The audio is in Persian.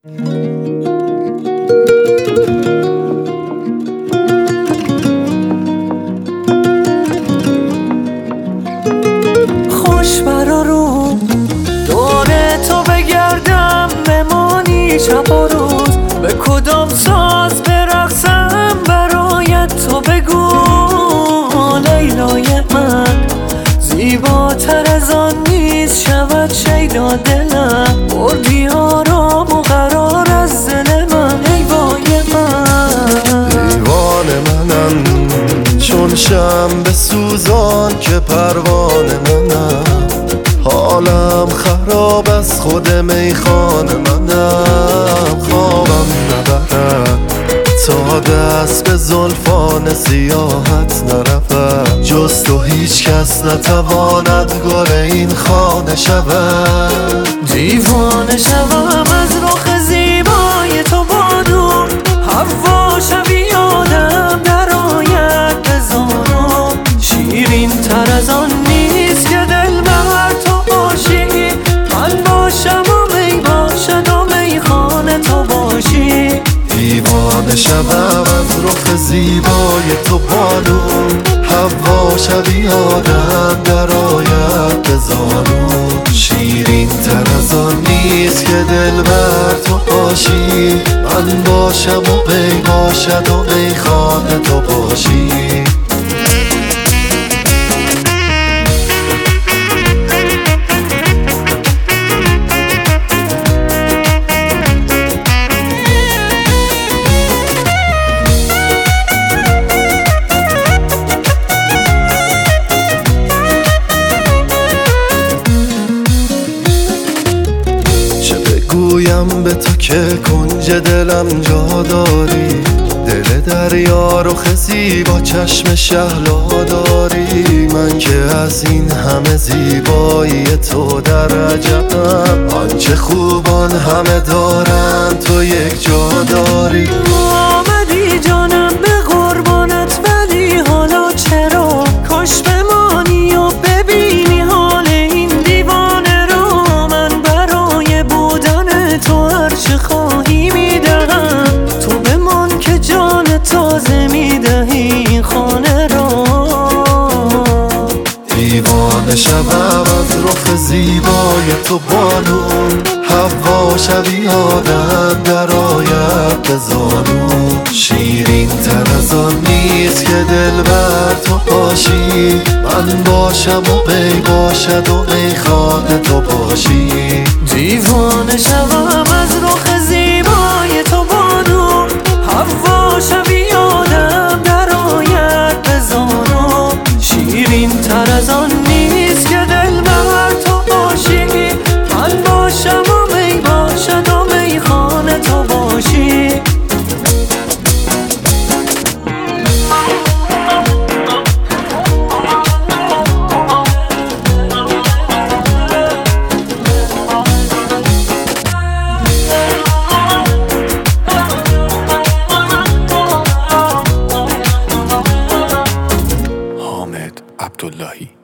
خوش برا رو دور تو بگردم، بمانی شب و روز، به کدام ساز برقصم برایت تو بگو. لیلای من زیباتر از آن نیست، شود شیدا دلم، بردی آرام و قرار از دل من. ای وای من دیوان منم چون شمع سوزان که پروانه منم، حالم خراب از خود میخانه منم. خوابم نبرد تا دست به زلفان سیاحت نرود، جز تو هیچ کس نتواند گل این خانه شود. دیوانه شوم از رخ زیبای تو بادون، هوا شوی آدم در آید به زانو. شیرین تر از آن نیست که دل بر تو باشی، من باشم و می باشد و میخانه تو باشی. دیوانه شوم از رخ زیبای تو بالون، هوا شبیه آدم در آید به زانو. شیرین تر از آن نیست که دل بر تو باشی، من باشم و می باشد و میخانه تو باشی. گویم به تو که کنج دلم جا داری، دل دریا رخ زیبا چشم شهلا داری. من که از این همه زیبایی تو در عجبم، آنچه خوبان همه دارن تو یک جا داری. آمدی جانم به قربانت، ولی حالا چرا کاش بمانی و ببینی حال این دیوانه رو. من برای بودن تو هرچه خواهی میدهم، تو بمان که جان تازه میدهی این خانه رو. دیوانه شوم از رخ زیبای تو بالون، هوا شبیه آدم در آید به زانو. شیرین تر از آن نیست که دل بر تو باشی، من باشم و می باشد و میخانه تو باشی. دیوانه شوم از رخ زیبای تو بادون، هوا شبیه آدم در آید به زانو. شیرین تر از آن نیست که دل بر تو باشی، من باشم و می باشد و میخانه تو باشی. حامد عبداللهی